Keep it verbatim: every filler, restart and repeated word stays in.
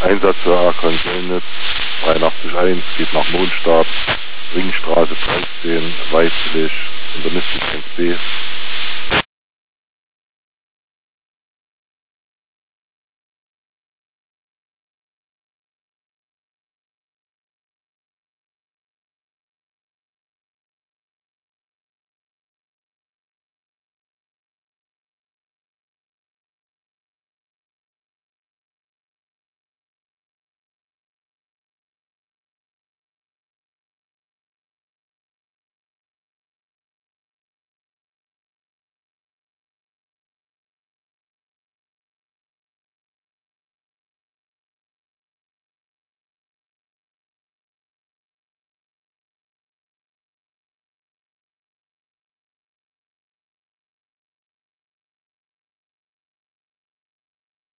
Einsatz für Arkan Söllnitz, dreiundachtzig eins, geht nach Mondstadt, Ringstraße dreizehn, Weißlich, Intermission eins B.